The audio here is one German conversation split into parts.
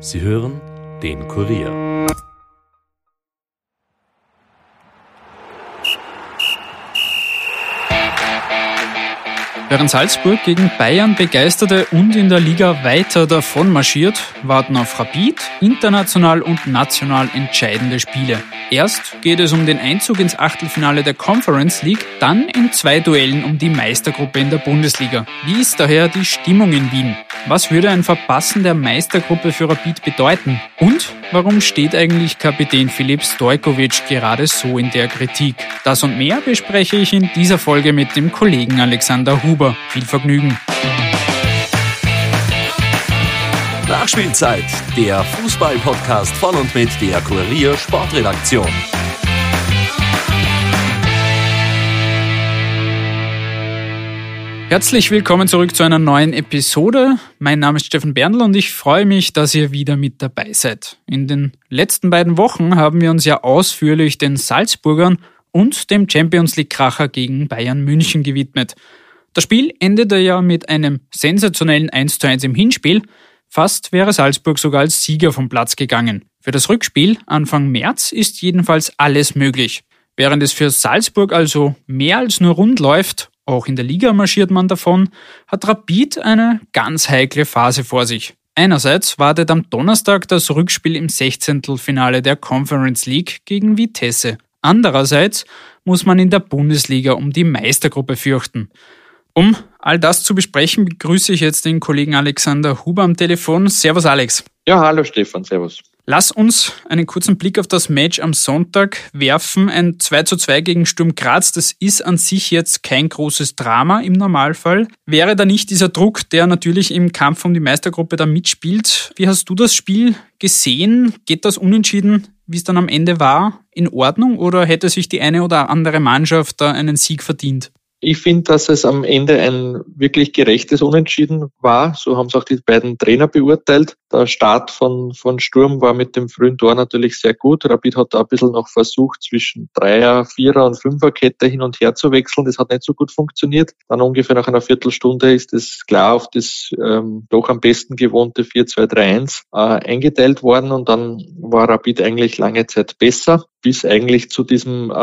Sie hören den Kurier. Während Salzburg gegen Bayern begeisterte und in der Liga weiter davon marschiert, warten auf Rapid international und national entscheidende Spiele. Erst geht es um den Einzug ins Achtelfinale der Conference League, dann in 2 Duellen um die Meistergruppe in der Bundesliga. Wie ist daher die Stimmung in Wien? Was würde ein Verpassen der Meistergruppe für Rapid bedeuten? Und warum steht eigentlich Kapitän Filip Stojkovic gerade so in der Kritik? Das und mehr bespreche ich in dieser Folge mit dem Kollegen Alexander Huber. Viel Vergnügen. Nachspielzeit, der Fußball-Podcast von und mit der Kurier Sportredaktion. Herzlich willkommen zurück zu einer neuen Episode. Mein Name ist Stefan Berndl und ich freue mich, dass ihr wieder mit dabei seid. In den letzten beiden Wochen haben wir uns ja ausführlich den Salzburgern und dem Champions-League-Kracher gegen Bayern München gewidmet. Das Spiel endete ja mit einem sensationellen 1:1 im Hinspiel. Fast wäre Salzburg sogar als Sieger vom Platz gegangen. Für das Rückspiel Anfang März ist jedenfalls alles möglich. Während es für Salzburg also mehr als nur rund läuft, auch in der Liga marschiert man davon, hat Rapid eine ganz heikle Phase vor sich. Einerseits wartet am Donnerstag das Rückspiel im 16. der Conference League gegen Vitesse. Andererseits muss man in der Bundesliga um die Meistergruppe fürchten. Um all das zu besprechen, begrüße ich jetzt den Kollegen Alexander Huber am Telefon. Servus Alex. Ja, hallo Stefan, servus. Lass uns einen kurzen Blick auf das Match am Sonntag werfen. Ein 2:2 gegen Sturm Graz, das ist an sich jetzt kein großes Drama im Normalfall. Wäre da nicht dieser Druck, der natürlich im Kampf um die Meistergruppe da mitspielt? Wie hast du das Spiel gesehen? Geht das unentschieden, wie es dann am Ende war, in Ordnung oder hätte sich die eine oder andere Mannschaft da einen Sieg verdient? Ich finde, dass es am Ende ein wirklich gerechtes Unentschieden war. So haben es auch die beiden Trainer beurteilt. Der Start von Sturm war mit dem frühen Tor natürlich sehr gut. Rapid hat da ein bisschen noch versucht, zwischen 3er, 4er und 5er Kette hin und her zu wechseln. Das hat nicht so gut funktioniert. Dann ungefähr nach einer Viertelstunde ist es klar auf das doch am besten gewohnte 4-2-3-1 eingeteilt worden. Und dann war Rapid eigentlich lange Zeit besser, bis eigentlich zu diesem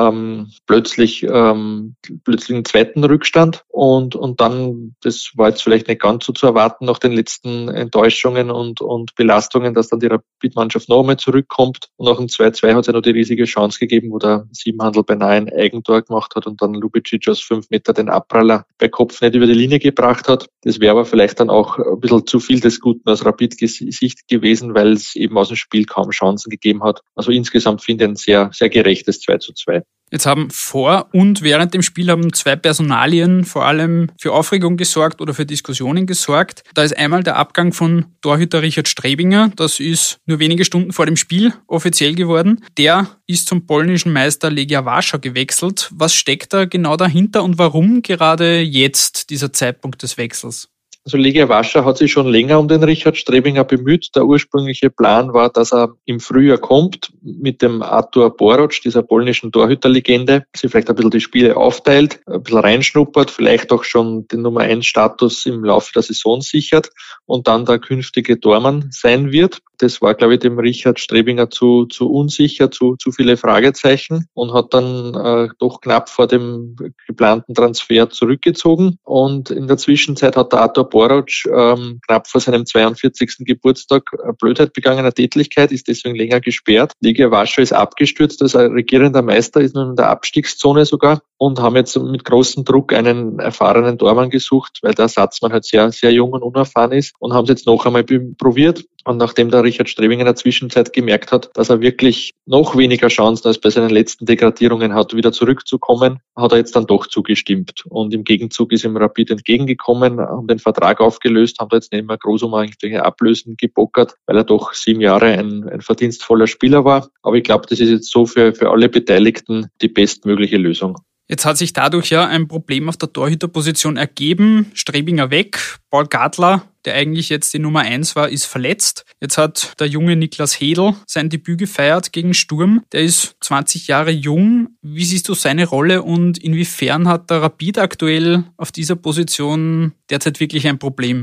plötzlichen zweiten Rückstand. Und dann, das war jetzt vielleicht nicht ganz so zu erwarten, nach den letzten Enttäuschungen und Belastungen, dass dann die Rapid-Mannschaft noch einmal zurückkommt. Und nach dem 2:2 hat es ja noch die riesige Chance gegeben, wo der Siebenhandel beinahe ein Eigentor gemacht hat und dann Lubicic aus 5 Meter den Abpraller bei Kopf nicht über die Linie gebracht hat. Das wäre aber vielleicht dann auch ein bisschen zu viel des Guten aus Rapid-Sicht gewesen, weil es eben aus dem Spiel kaum Chancen gegeben hat. Also insgesamt finde ich ein sehr, sehr gerechtes 2:2. Jetzt haben vor und während dem Spiel haben 2 Personalien vor allem für Aufregung gesorgt oder für Diskussionen gesorgt. Da ist einmal der Abgang von Torhüter Richard Strebinger. Das ist nur wenige Stunden vor dem Spiel offiziell geworden. Der ist zum polnischen Meister Legia Warschau gewechselt. Was steckt da genau dahinter und warum gerade jetzt dieser Zeitpunkt des Wechsels? Also Legia Warschau hat sich schon länger um den Richard Strebinger bemüht. Der ursprüngliche Plan war, dass er im Frühjahr kommt mit dem Artur Boroc, dieser polnischen Torhüterlegende, sie vielleicht ein bisschen die Spiele aufteilt, ein bisschen reinschnuppert, vielleicht auch schon den Nummer 1 Status im Laufe der Saison sichert und dann der künftige Tormann sein wird. Das war, glaube ich, dem Richard Strebinger zu unsicher, zu viele Fragezeichen und hat dann doch knapp vor dem geplanten Transfer zurückgezogen. Und in der Zwischenzeit hat der Artur Boroc knapp vor seinem 42. Geburtstag eine Blödheit begangen, eine Tätlichkeit, ist deswegen länger gesperrt. Legia Warschau ist abgestürzt als regierender Meister, ist nun in der Abstiegszone sogar und haben jetzt mit großem Druck einen erfahrenen Tormann gesucht, weil der Ersatzmann halt sehr, sehr jung und unerfahren ist und haben es jetzt noch einmal probiert. Und nachdem der Richard Strebinger in der Zwischenzeit gemerkt hat, dass er wirklich noch weniger Chancen als bei seinen letzten Degradierungen hat, wieder zurückzukommen, hat er jetzt dann doch zugestimmt. Und im Gegenzug ist ihm Rapid entgegengekommen, haben den Vertrag aufgelöst, haben da jetzt nicht mehr groß um irgendwelche Ablösen gebockert, weil er doch 7 Jahre ein verdienstvoller Spieler war. Aber ich glaube, das ist jetzt so für alle Beteiligten die bestmögliche Lösung. Jetzt hat sich dadurch ja ein Problem auf der Torhüterposition ergeben. Strebinger weg, Paul Gadler, der eigentlich jetzt die Nummer 1 war, ist verletzt. Jetzt hat der junge Niklas Hedl sein Debüt gefeiert gegen Sturm. Der ist 20 Jahre jung. Wie siehst du seine Rolle und inwiefern hat der Rapid aktuell auf dieser Position derzeit wirklich ein Problem?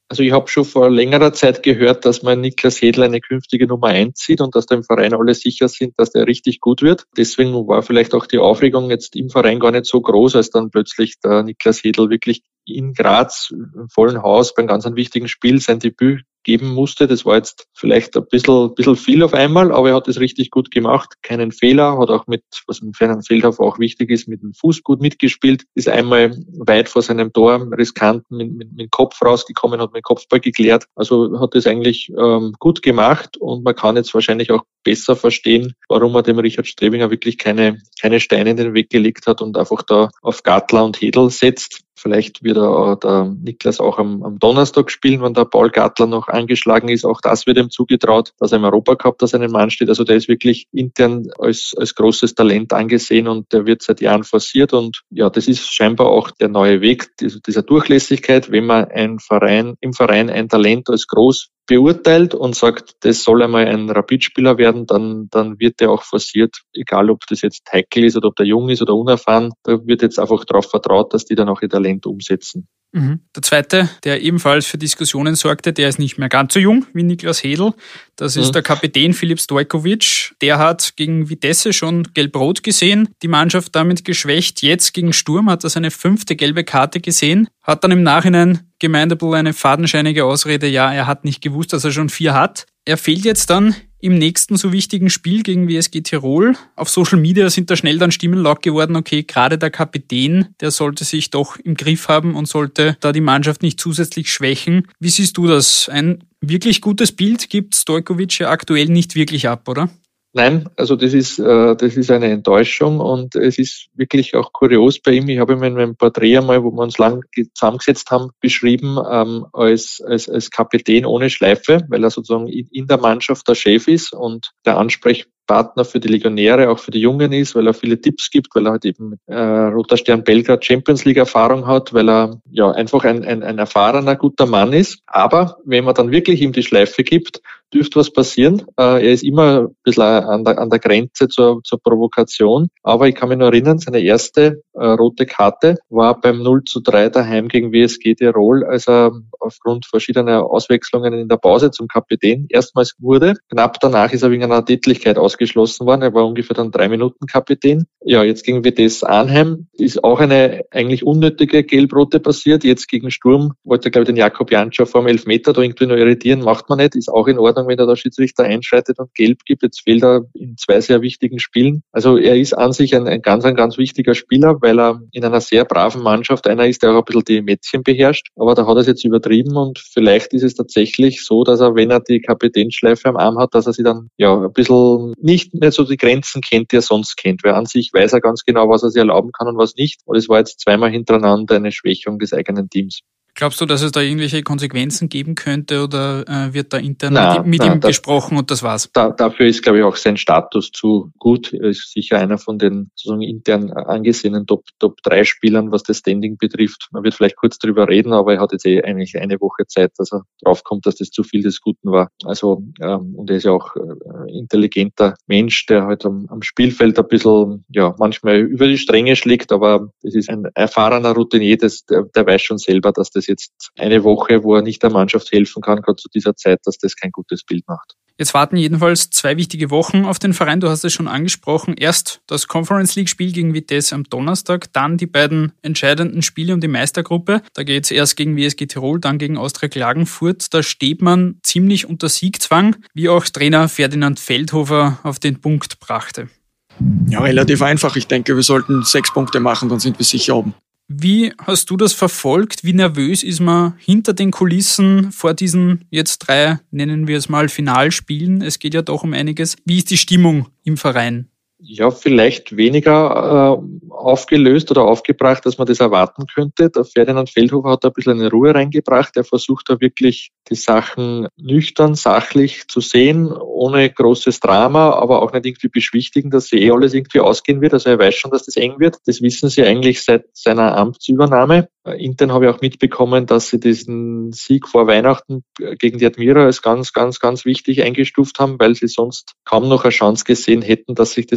Also ich habe schon vor längerer Zeit gehört, dass man Niklas Hedl eine künftige Nummer 1 sieht und dass da im Verein alle sicher sind, dass der richtig gut wird. Deswegen war vielleicht auch die Aufregung jetzt im Verein gar nicht so groß, als dann plötzlich der Niklas Hedl wirklich in Graz im vollen Haus beim ganz einem wichtigen Spiel sein Debüt geben musste. Das war jetzt vielleicht ein bisschen viel auf einmal, aber er hat es richtig gut gemacht. Keinen Fehler, hat auch mit, was im Fernand Feldhofer auch wichtig ist, mit dem Fuß gut mitgespielt, ist einmal weit vor seinem Tor riskant mit dem Kopf rausgekommen, hat mit dem Kopfball geklärt. Also hat es eigentlich gut gemacht und man kann jetzt wahrscheinlich auch besser verstehen, warum er dem Richard Strebinger wirklich keine Steine in den Weg gelegt hat und einfach da auf Gartler und Hedl setzt. Vielleicht wird der Niklas auch am Donnerstag spielen, wenn der Paul Gartler noch angeschlagen ist. Auch das wird ihm zugetraut, dass er im Europacup da seinen Mann steht. Also der ist wirklich intern als großes Talent angesehen und der wird seit Jahren forciert. Und ja, das ist scheinbar auch der neue Weg dieser Durchlässigkeit. Wenn man im Verein ein Talent als groß beurteilt und sagt, das soll einmal ein Rapid-Spieler werden, dann wird der auch forciert, egal ob das jetzt Heikel ist oder ob der jung ist oder unerfahren. Da wird jetzt einfach darauf vertraut, dass die dann auch ihr Talent umsetzen. Der zweite, der ebenfalls für Diskussionen sorgte, der ist nicht mehr ganz so jung wie Niklas Hedl. Das ist der Kapitän Filip Stojkovic. Der hat gegen Vitesse schon gelb-rot gesehen, die Mannschaft damit geschwächt. Jetzt gegen Sturm hat er seine 5. gelbe Karte gesehen, hat dann im Nachhinein gemeint, eine fadenscheinige Ausrede, ja, er hat nicht gewusst, dass er schon 4 hat. Er fehlt jetzt dann im nächsten so wichtigen Spiel gegen WSG Tirol. Auf Social Media sind da schnell dann Stimmen laut geworden, okay, gerade der Kapitän, der sollte sich doch im Griff haben und sollte da die Mannschaft nicht zusätzlich schwächen. Wie siehst du das? Ein wirklich gutes Bild gibt Stojkovic ja aktuell nicht wirklich ab, oder? Nein, also das ist eine Enttäuschung und es ist wirklich auch kurios bei ihm. Ich habe ihm in meinem Porträt einmal, wo wir uns lang zusammengesetzt haben, beschrieben als Kapitän ohne Schleife, weil er sozusagen in der Mannschaft der Chef ist und der Ansprechpartner für die Legionäre, auch für die Jungen ist, weil er viele Tipps gibt, weil er halt eben Roter Stern Belgrad Champions League Erfahrung hat, weil er ja einfach ein erfahrener, guter Mann ist. Aber wenn man dann wirklich ihm die Schleife gibt, dürfte was passieren. Er ist immer ein bisschen an der Grenze zur Provokation. Aber ich kann mich noch erinnern, seine erste rote Karte war beim 0:3 daheim gegen WSG Tirol, als er aufgrund verschiedener Auswechslungen in der Pause zum Kapitän erstmals wurde. Knapp danach ist er wegen einer Tätlichkeit ausgeschlossen worden. Er war ungefähr dann 3 Minuten Kapitän. Ja, jetzt gegen Vitesse Arnhem ist auch eine eigentlich unnötige Gelb-Rote passiert. Jetzt gegen Sturm wollte er, glaube ich, den Jakob Jantscher vor dem Elfmeter da irgendwie noch irritieren. Macht man nicht. Ist auch in Ordnung, wenn der Schiedsrichter einschreitet und Gelb gibt. Jetzt fehlt er in 2 sehr wichtigen Spielen. Also er ist an sich ein ganz wichtiger Spieler, weil er in einer sehr braven Mannschaft einer ist, der auch ein bisschen die Mädchen beherrscht. Aber da hat er es jetzt übertrieben und vielleicht ist es tatsächlich so, dass er, wenn er die Kapitänsschleife am Arm hat, dass er sie dann ja ein bisschen nicht mehr so die Grenzen kennt, die er sonst kennt. Weil an sich weiß er ganz genau, was er sich erlauben kann und was nicht. Und es war jetzt 2-mal hintereinander eine Schwächung des eigenen Teams. Glaubst du, dass es da irgendwelche Konsequenzen geben könnte oder wird da intern mit ihm besprochen und das war's? Dafür ist, glaube ich, auch sein Status zu gut. Er ist sicher einer von den sozusagen intern angesehenen Top-3-Spielern, was das Standing betrifft. Man wird vielleicht kurz drüber reden, aber er hat jetzt eigentlich eine Woche Zeit, dass er draufkommt, dass das zu viel des Guten war. Also und er ist ja auch intelligenter Mensch, der halt am Spielfeld ein bisschen manchmal über die Stränge schlägt, aber es ist ein erfahrener Routinier, der weiß schon selber, dass das jetzt eine Woche, wo er nicht der Mannschaft helfen kann, gerade zu dieser Zeit, dass das kein gutes Bild macht. Jetzt warten jedenfalls 2 wichtige Wochen auf den Verein. Du hast es schon angesprochen. Erst das Conference League Spiel gegen Vitesse am Donnerstag, dann die beiden entscheidenden Spiele um die Meistergruppe. Da geht es erst gegen WSG Tirol, dann gegen Austria Klagenfurt. Da steht man ziemlich unter Siegzwang, wie auch Trainer Ferdinand Feldhofer auf den Punkt brachte. Ja, relativ einfach. Ich denke, wir sollten 6 Punkte machen, dann sind wir sicher oben. Wie hast du das verfolgt? Wie nervös ist man hinter den Kulissen vor diesen jetzt 3, nennen wir es mal, Finalspielen? Es geht ja doch um einiges. Wie ist die Stimmung im Verein? Ja, vielleicht weniger aufgelöst oder aufgebracht, als man das erwarten könnte. Der Ferdinand Feldhofer hat da ein bisschen eine Ruhe reingebracht. Er versucht da wirklich die Sachen nüchtern, sachlich zu sehen, ohne großes Drama, aber auch nicht irgendwie beschwichtigen, dass alles irgendwie ausgehen wird. Also er weiß schon, dass das eng wird. Das wissen sie eigentlich seit seiner Amtsübernahme. Intern habe ich auch mitbekommen, dass sie diesen Sieg vor Weihnachten gegen die Admira als ganz wichtig eingestuft haben, weil sie sonst kaum noch eine Chance gesehen hätten, dass sich das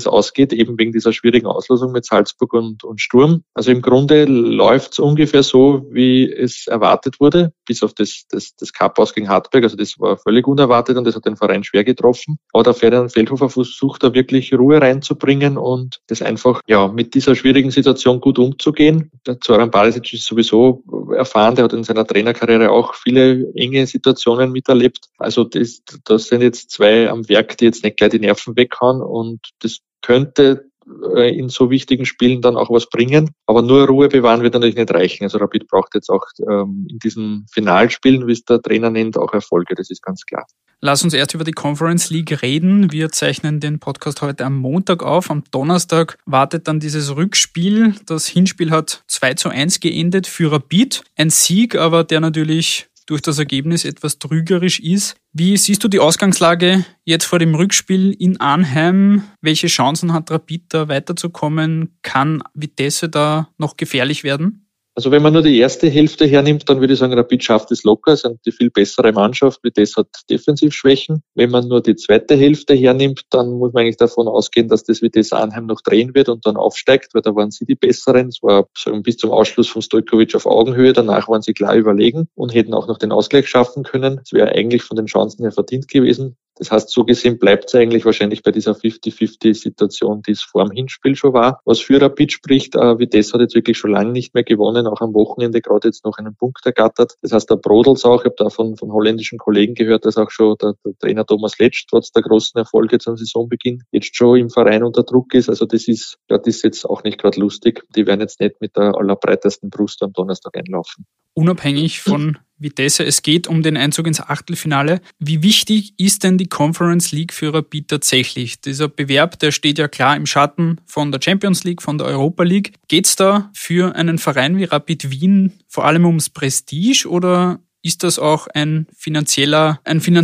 ausgeht, eben wegen dieser schwierigen Auslosung mit Salzburg und Sturm. Also im Grunde läuft es ungefähr so, wie es erwartet wurde, bis auf das Cup aus gegen Hartberg. Also das war völlig unerwartet und das hat den Verein schwer getroffen. Aber der Ferdinand Feldhofer versucht da wirklich Ruhe reinzubringen und das einfach mit dieser schwierigen Situation gut umzugehen. Der Zoran Barisic ist sowieso erfahren, der hat in seiner Trainerkarriere auch viele enge Situationen miterlebt. Also das sind jetzt zwei am Werk, die jetzt nicht gleich die Nerven weghauen und das könnte in so wichtigen Spielen dann auch was bringen. Aber nur Ruhe bewahren wird natürlich nicht reichen. Also Rapid braucht jetzt auch in diesen Finalspielen, wie es der Trainer nennt, auch Erfolge. Das ist ganz klar. Lass uns erst über die Conference League reden. Wir zeichnen den Podcast heute am Montag auf. Am Donnerstag wartet dann dieses Rückspiel. Das Hinspiel hat 2:1 geendet für Rapid. Ein Sieg, aber der natürlich durch das Ergebnis etwas trügerisch ist. Wie siehst du die Ausgangslage jetzt vor dem Rückspiel in Arnheim? Welche Chancen hat Rapid da weiterzukommen? Kann Vitesse da noch gefährlich werden? Also wenn man nur die erste Hälfte hernimmt, dann würde ich sagen, Rapid schafft es locker, sind die viel bessere Mannschaft. Vitesse hat Defensivschwächen. Wenn man nur die zweite Hälfte hernimmt, dann muss man eigentlich davon ausgehen, dass das Vitesse Arnheim noch drehen wird und dann aufsteigt, weil da waren sie die Besseren. Es war bis zum Ausschluss von Stojkovic auf Augenhöhe. Danach waren sie klar überlegen und hätten auch noch den Ausgleich schaffen können. Es wäre eigentlich von den Chancen her verdient gewesen. Das heißt, so gesehen bleibt es eigentlich wahrscheinlich bei dieser 50-50-Situation, die es vor dem Hinspiel schon war. Was für Rapid spricht, Vitesse hat jetzt wirklich schon lange nicht mehr gewonnen, auch am Wochenende gerade jetzt noch einen Punkt ergattert. Das heißt, da brodelt's auch. Ich habe da von holländischen Kollegen gehört, dass auch schon der Trainer Thomas Letsch trotz der großen Erfolge zum Saisonbeginn jetzt schon im Verein unter Druck ist. Also das ist jetzt auch nicht gerade lustig. Die werden jetzt nicht mit der allerbreitesten Brust am Donnerstag einlaufen. Unabhängig von Vitesse, es geht um den Einzug ins Achtelfinale. Wie wichtig ist denn die Conference League für Rapid tatsächlich? Dieser Bewerb, der steht ja klar im Schatten von der Champions League, von der Europa League. Geht's da für einen Verein wie Rapid Wien vor allem ums Prestige oder ist das auch ein finanzieller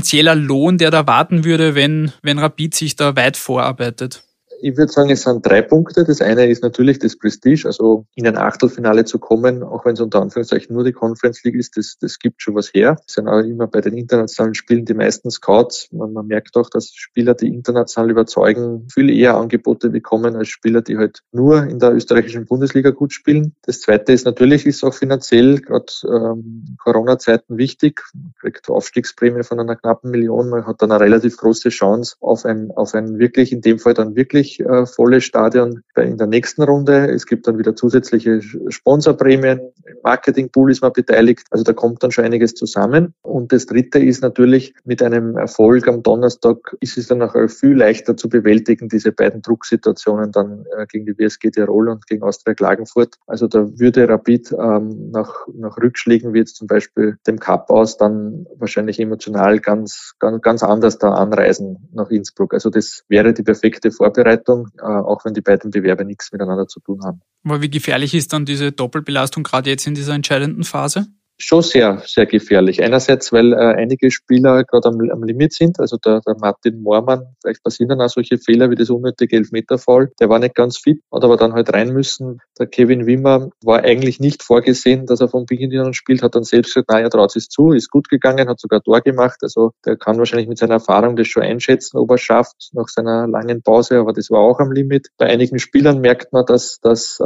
Lohn, der da warten würde, wenn Rapid sich da weit vorarbeitet? Ich würde sagen, es sind 3 Punkte. Das eine ist natürlich das Prestige, also in ein Achtelfinale zu kommen, auch wenn es unter Anführungszeichen nur die Conference League ist, das gibt schon was her. Es sind auch immer bei den internationalen Spielen die meisten Scouts. Man merkt auch, dass Spieler, die international überzeugen, viel eher Angebote bekommen als Spieler, die halt nur in der österreichischen Bundesliga gut spielen. Das zweite ist natürlich, ist auch finanziell, gerade Corona-Zeiten wichtig. Man kriegt Aufstiegsprämie von einer knappen Million. Man hat dann eine relativ große Chance auf ein wirklich, in dem Fall dann wirklich volles Stadion in der nächsten Runde. Es gibt dann wieder zusätzliche Sponsorprämien. Im Marketingpool ist man beteiligt. Also da kommt dann schon einiges zusammen. Und das dritte ist natürlich, mit einem Erfolg am Donnerstag ist es dann auch viel leichter zu bewältigen, diese beiden Drucksituationen dann gegen die WSG Tirol und gegen Austria Klagenfurt. Also da würde Rapid nach Rückschlägen wie jetzt zum Beispiel dem Cup aus dann wahrscheinlich emotional ganz anders da anreisen nach Innsbruck. Also das wäre die perfekte Vorbereitung, auch wenn die beiden Bewerber nichts miteinander zu tun haben. Aber wie gefährlich ist dann diese Doppelbelastung gerade jetzt in dieser entscheidenden Phase? Schon sehr, sehr gefährlich. Einerseits, weil einige Spieler gerade am Limit sind. Also der Martin Moormann, vielleicht passieren dann auch solche Fehler wie das unnötige Elfmeterfoul. Der war nicht ganz fit, hat aber dann halt rein müssen. Der Kevin Wimmer war eigentlich nicht vorgesehen, dass er von Beginn an spielt, hat dann selbst gesagt, er traut es zu, ist gut gegangen, hat sogar Tor gemacht. Also der kann wahrscheinlich mit seiner Erfahrung das schon einschätzen, ob er schafft nach seiner langen Pause, aber das war auch am Limit. Bei einigen Spielern merkt man, dass das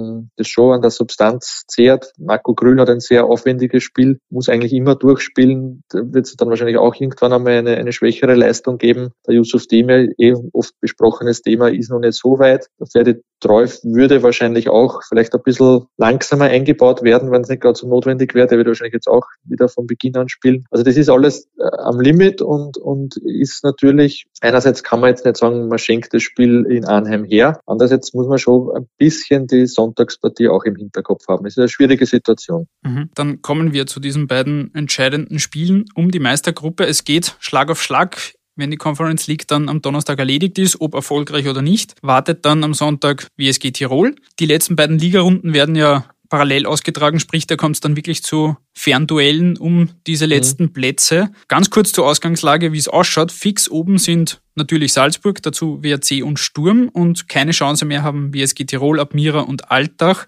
schon an der Substanz zehrt. Marco Grün hat ein sehr aufwendiges Spiel, muss eigentlich immer durchspielen. Da wird es dann wahrscheinlich auch irgendwann einmal eine schwächere Leistung geben. Der Yusuf Demir, oft besprochenes Thema, ist noch nicht so weit. Der Ferdi Treuf würde wahrscheinlich auch vielleicht ein bisschen langsamer eingebaut werden, wenn es nicht gerade so notwendig wäre. Der wird wahrscheinlich jetzt auch wieder von Beginn an spielen. Also das ist alles am Limit und ist natürlich, einerseits kann man jetzt nicht sagen, man schenkt das Spiel in Arnheim her. Andererseits muss man schon ein bisschen die Sonntagspartie auch im Hinterkopf haben. Das ist eine schwierige Situation. Dann kommen wir zu diesen beiden entscheidenden Spielen um die Meistergruppe. Es geht Schlag auf Schlag. Wenn die Conference League dann am Donnerstag erledigt ist, ob erfolgreich oder nicht, wartet dann am Sonntag WSG Tirol. Die letzten beiden Ligarunden werden ja parallel ausgetragen, sprich, da kommt es dann wirklich zu Fernduellen um diese letzten Plätze. Ganz kurz zur Ausgangslage, wie es ausschaut. Fix oben sind natürlich Salzburg, dazu WRC und Sturm und keine Chance mehr haben WSG Tirol, Admira und Altach.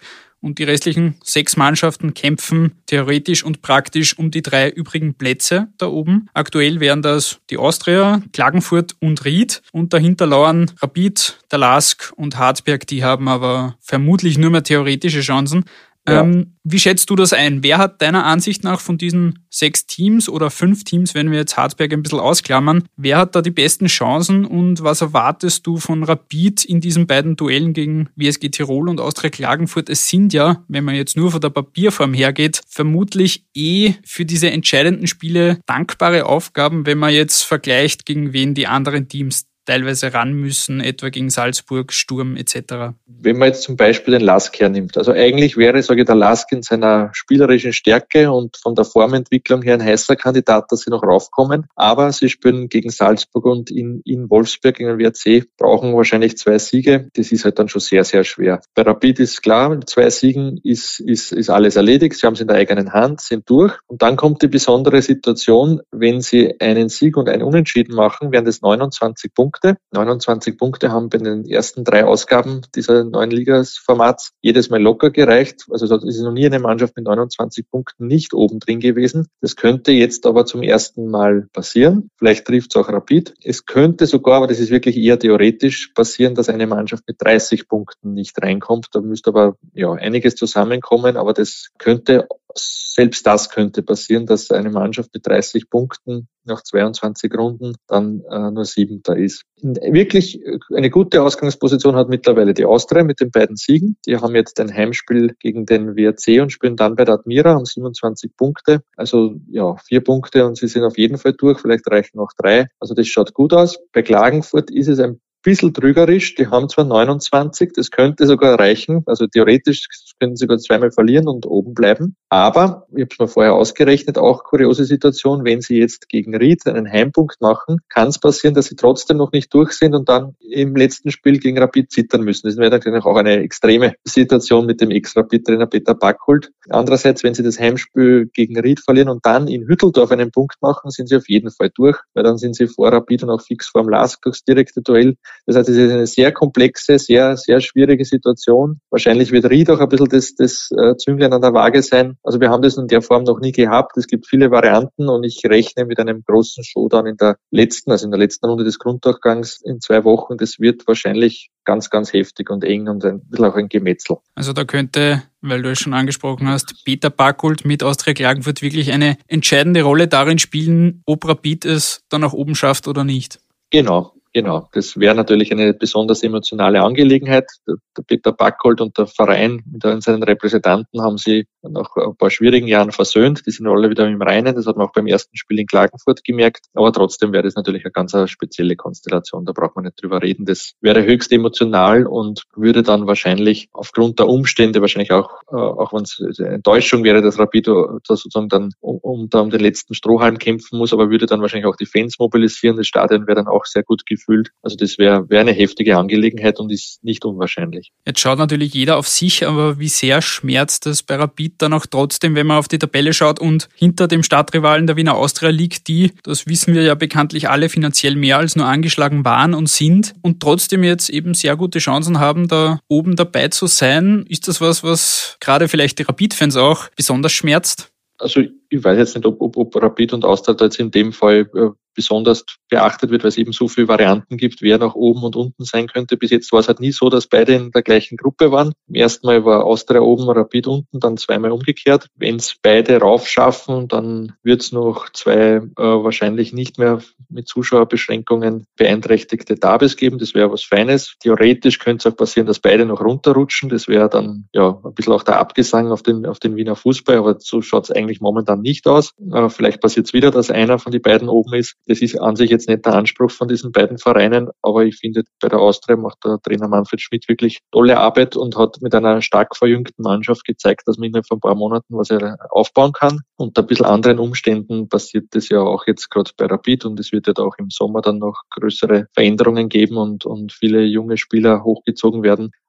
und die restlichen 6 Mannschaften kämpfen theoretisch und praktisch um die 3 übrigen Plätze da oben. Aktuell wären das die Austria, Klagenfurt und Ried und dahinter lauern Rapid, der LASK und Harzberg, die haben aber vermutlich nur mehr theoretische Chancen. Ja. Wie schätzt du das ein? Wer hat deiner Ansicht nach von diesen 6 Teams oder 5 Teams, wenn wir jetzt Harzberg ein bisschen ausklammern, wer hat da die besten Chancen und was erwartest du von Rapid in diesen beiden Duellen gegen WSG Tirol und Austria Klagenfurt? Es sind ja, wenn man jetzt nur von der Papierform hergeht, vermutlich für diese entscheidenden Spiele dankbare Aufgaben, wenn man jetzt vergleicht, gegen wen die anderen Teams teilweise ran müssen, etwa gegen Salzburg, Sturm etc. Wenn man jetzt zum Beispiel den LASK hernimmt, also eigentlich wäre, sage ich, der LASK in seiner spielerischen Stärke und von der Formentwicklung her ein heißer Kandidat, dass sie noch raufkommen, aber sie spielen gegen Salzburg und in Wolfsburg gegen den WRC, brauchen wahrscheinlich 2 Siege, das ist halt dann schon sehr, sehr schwer. Bei Rapid ist klar, mit 2 Siegen ist alles erledigt, sie haben es in der eigenen Hand, sind durch und dann kommt die besondere Situation, wenn sie einen Sieg und ein Unentschieden machen, wären das 29 Punkte. 29 Punkte haben bei den ersten 3 Ausgaben dieser neuen Ligasformats jedes Mal locker gereicht. Also es ist noch nie eine Mannschaft mit 29 Punkten nicht oben drin gewesen. Das könnte jetzt aber zum ersten Mal passieren. Vielleicht trifft es auch Rapid. Es könnte sogar, aber das ist wirklich eher theoretisch, passieren, dass eine Mannschaft mit 30 Punkten nicht reinkommt. Da müsste aber einiges zusammenkommen, aber selbst das könnte passieren, dass eine Mannschaft mit 30 Punkten nach 22 Runden dann nur 7. ist. Wirklich eine gute Ausgangsposition hat mittlerweile die Austria mit den beiden Siegen. Die haben jetzt ein Heimspiel gegen den WRC und spielen dann bei der Admira, haben 27 Punkte. Also 4 Punkte und sie sind auf jeden Fall durch. Vielleicht reichen noch 3. Also das schaut gut aus. Bei Klagenfurt ist es ein bisschen trügerisch. Die haben zwar 29, das könnte sogar reichen. Also theoretisch können sie sogar 2-mal verlieren und oben bleiben. Aber, ich habe es mir vorher ausgerechnet, auch kuriose Situation, wenn sie jetzt gegen Ried einen Heimpunkt machen, kann es passieren, dass sie trotzdem noch nicht durch sind und dann im letzten Spiel gegen Rapid zittern müssen. Das wäre natürlich auch eine extreme Situation mit dem Ex-Rapid-Trainer Peter Backholt. Andererseits, wenn sie das Heimspiel gegen Ried verlieren und dann in Hütteldorf einen Punkt machen, sind sie auf jeden Fall durch, weil dann sind sie vor Rapid und auch fix vor dem LASK durchs direkte Duell. Das heißt, es ist eine sehr komplexe, sehr, sehr schwierige Situation. Wahrscheinlich wird Ried auch ein bisschen das Zünglein an der Waage sein. Also wir haben das in der Form noch nie gehabt. Es gibt viele Varianten und ich rechne mit einem großen Showdown in der letzten Runde des Grunddurchgangs in 2 Wochen. Das wird wahrscheinlich ganz, ganz heftig und eng und ein bisschen auch ein Gemetzel. Also da könnte, weil du es schon angesprochen hast, Peter Backholt mit Austria Klagenfurt wirklich eine entscheidende Rolle darin spielen, ob Rapid es dann nach oben schafft oder nicht. Genau. Das wäre natürlich eine besonders emotionale Angelegenheit. Der Peter Backholt und der Verein mit seinen Repräsentanten haben sie nach ein paar schwierigen Jahren versöhnt. Die sind alle wieder im Reinen. Das hat man auch beim ersten Spiel in Klagenfurt gemerkt. Aber trotzdem wäre das natürlich eine ganz spezielle Konstellation. Da braucht man nicht drüber reden. Das wäre höchst emotional und würde dann wahrscheinlich aufgrund der Umstände wahrscheinlich auch wenn es eine Enttäuschung wäre, dass Rapid sozusagen dann um den letzten Strohhalm kämpfen muss, aber würde dann wahrscheinlich auch die Fans mobilisieren. Das Stadion wäre dann auch sehr gut gefühlt. Also das wäre eine heftige Angelegenheit und ist nicht unwahrscheinlich. Jetzt schaut natürlich jeder auf sich, aber wie sehr schmerzt es bei Rapid dann auch trotzdem, wenn man auf die Tabelle schaut und hinter dem Stadtrivalen der Wiener Austria liegt, die, das wissen wir ja bekanntlich alle, finanziell mehr als nur angeschlagen waren und sind und trotzdem jetzt eben sehr gute Chancen haben, da oben dabei zu sein. Ist das was gerade vielleicht die Rapid-Fans auch besonders schmerzt? Also ich weiß jetzt nicht, ob Rapid und Austria jetzt in dem Fall besonders beachtet wird, weil es eben so viele Varianten gibt, wer nach oben und unten sein könnte. Bis jetzt war es halt nie so, dass beide in der gleichen Gruppe waren. Im ersten Mal war Austria oben, Rapid unten, dann 2-mal umgekehrt. Wenn es beide raufschaffen, dann wird es noch 2 wahrscheinlich nicht mehr mit Zuschauerbeschränkungen beeinträchtigte Derbys geben. Das wäre was Feines. Theoretisch könnte es auch passieren, dass beide noch runterrutschen. Das wäre dann ein bisschen auch der Abgesang auf den Wiener Fußball, aber so schaut es eigentlich momentan nicht aus. Vielleicht passiert es wieder, dass einer von den beiden oben ist. Das ist an sich jetzt nicht der Anspruch von diesen beiden Vereinen, aber ich finde, bei der Austria macht der Trainer Manfred Schmidt wirklich tolle Arbeit und hat mit einer stark verjüngten Mannschaft gezeigt, dass man innerhalb von ein paar Monaten was er aufbauen kann. Unter ein bisschen anderen Umständen passiert das ja auch jetzt gerade bei Rapid und es wird ja auch im Sommer dann noch größere Veränderungen geben und viele junge Spieler hochgezogen werden.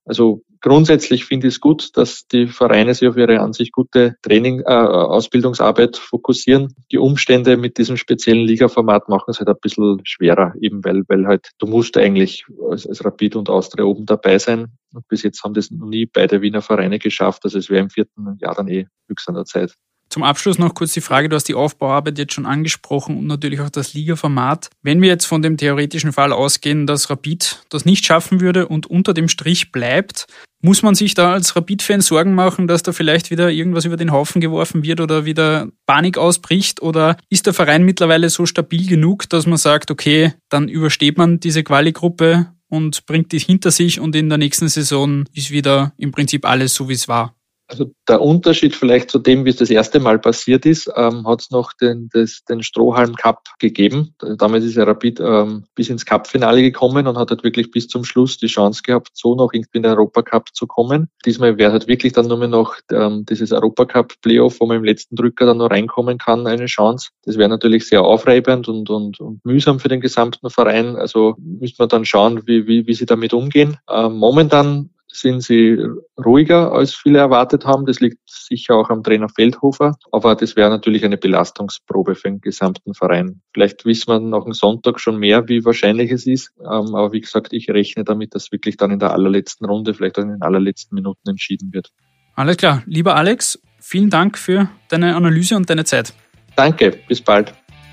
Also grundsätzlich finde ich es gut, dass die Vereine sich auf ihre an sich gute Ausbildungsarbeit fokussieren. Die Umstände mit diesem speziellen Ligaformat machen es halt ein bisschen schwerer, eben weil halt du musst eigentlich als Rapid und Austria oben dabei sein. Und bis jetzt haben das noch nie beide Wiener Vereine geschafft. Also es wäre im 4. Jahr dann höchst an der Zeit. Zum Abschluss noch kurz die Frage, du hast die Aufbauarbeit jetzt schon angesprochen und natürlich auch das Ligaformat. Wenn wir jetzt von dem theoretischen Fall ausgehen, dass Rapid das nicht schaffen würde und unter dem Strich bleibt, muss man sich da als Rapid-Fan Sorgen machen, dass da vielleicht wieder irgendwas über den Haufen geworfen wird oder wieder Panik ausbricht? Oder ist der Verein mittlerweile so stabil genug, dass man sagt, okay, dann übersteht man diese Quali-Gruppe und bringt die hinter sich und in der nächsten Saison ist wieder im Prinzip alles so, wie es war? Also der Unterschied vielleicht zu dem, wie es das erste Mal passiert ist, hat es noch den Strohhalm Cup gegeben. Damals ist der Rapid bis ins Cup-Finale gekommen und hat halt wirklich bis zum Schluss die Chance gehabt, so noch irgendwie in den Europacup zu kommen. Diesmal wäre halt wirklich dann nur mehr noch dieses Europacup-Playoff, wo man im letzten Drücker dann noch reinkommen kann, eine Chance. Das wäre natürlich sehr aufreibend und mühsam für den gesamten Verein. Also müsste man dann schauen, wie sie damit umgehen. Momentan sind sie ruhiger, als viele erwartet haben. Das liegt sicher auch am Trainer Feldhofer. Aber das wäre natürlich eine Belastungsprobe für den gesamten Verein. Vielleicht wissen wir nach dem Sonntag schon mehr, wie wahrscheinlich es ist. Aber wie gesagt, ich rechne damit, dass wirklich dann in der allerletzten Runde, vielleicht auch in den allerletzten Minuten entschieden wird. Alles klar. Lieber Alex, vielen Dank für deine Analyse und deine Zeit. Danke, bis bald.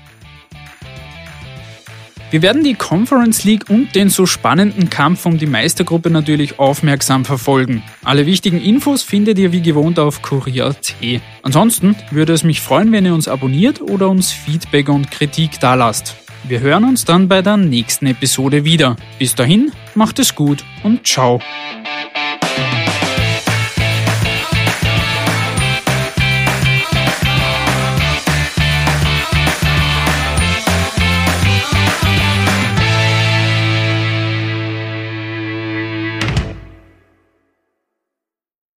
Wir werden die Conference League und den so spannenden Kampf um die Meistergruppe natürlich aufmerksam verfolgen. Alle wichtigen Infos findet ihr wie gewohnt auf kurier.at. Ansonsten würde es mich freuen, wenn ihr uns abonniert oder uns Feedback und Kritik dalasst. Wir hören uns dann bei der nächsten Episode wieder. Bis dahin, macht es gut und ciao.